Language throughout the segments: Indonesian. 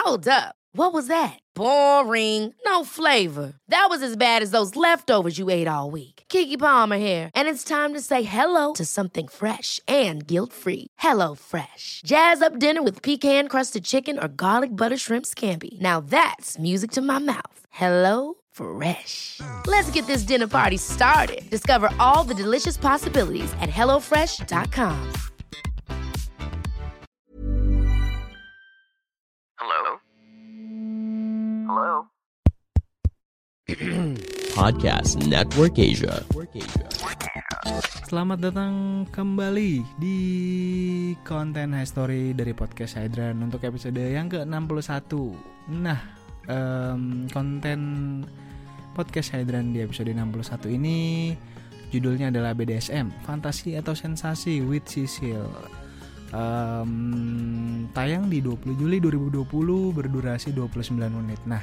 Hold up. What was that? Boring. No flavor. That was as bad as those leftovers you ate all week. Keke Palmer here, and it's time to say hello to something fresh and guilt-free. Hello Fresh. Jazz up dinner with pecan-crusted chicken or garlic butter shrimp scampi. Now that's music to my mouth. Hello Fresh. Let's get this dinner party started. Discover all the delicious possibilities at hellofresh.com. Hello? Hello? Podcast Network Asia. Selamat datang kembali di konten High Story dari Podcast Hydran untuk episode yang ke-61. Nah, konten Podcast Hydran di episode 61 ini judulnya adalah BDSM, Fantasi atau Sensasi with Sisil. Tayang di 20 Juli 2020, berdurasi 29 menit. Nah,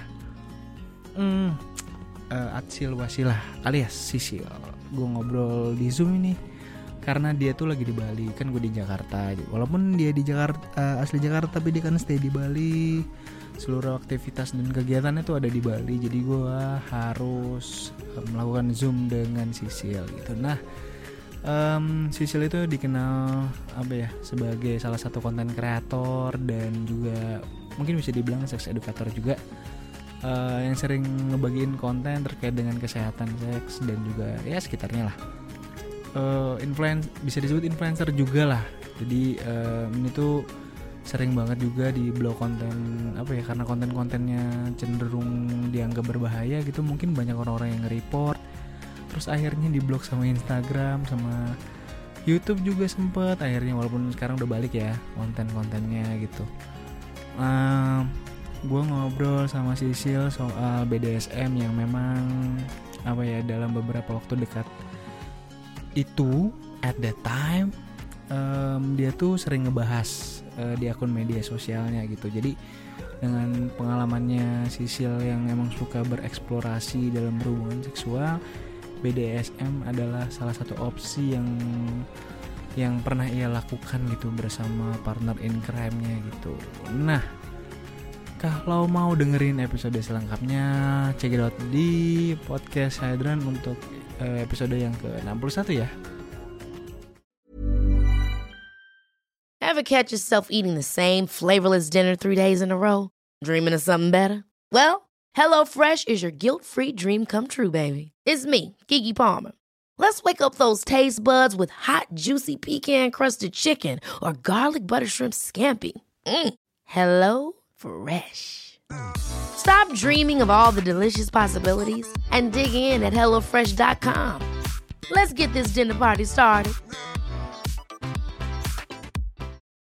Atsil Wasilah alias Sisil, gue ngobrol di Zoom ini karena dia tuh lagi di Bali, kan gue di Jakarta. Walaupun dia di Jakarta, asli Jakarta, tapi dia kan stay di Bali. Seluruh aktivitas dan kegiatannya tuh ada di Bali, jadi gue harus melakukan Zoom dengan Sisil gitu. Nah, Sisil itu dikenal sebagai salah satu konten kreator dan juga mungkin bisa dibilang seks edukator juga, yang sering ngebagiin konten terkait dengan kesehatan seks dan juga ya sekitarnya lah. Bisa disebut influencer juga lah. Jadi ini tuh sering banget juga di blog konten karena konten-kontennya cenderung dianggap berbahaya gitu, mungkin banyak orang-orang yang nge-report. Terus akhirnya di blog sama Instagram sama YouTube juga sempet. Akhirnya walaupun sekarang udah balik ya konten-kontennya gitu. Gue ngobrol sama Sisil soal BDSM yang memang dalam beberapa waktu dekat itu at that time dia tuh sering ngebahas di akun media sosialnya gitu. Jadi dengan pengalamannya Sisil yang emang suka bereksplorasi dalam berhubungan seksual, BDSM adalah salah satu opsi yang pernah ia lakukan gitu bersama partner in crime-nya gitu. Nah, kalau mau dengerin episode selengkapnya, check it out di Podcast Hydran untuk episode yang ke-61 ya. Ever catch yourself eating the same flavorless dinner 3 days in a row? Dreaming of something better? Well, HelloFresh is your guilt-free dream come true, baby. It's me, Keke Palmer. Let's wake up those taste buds with hot, juicy pecan-crusted chicken or garlic butter shrimp scampi. Hello Fresh. Stop dreaming of all the delicious possibilities and dig in at hellofresh.com. Let's get this dinner party started.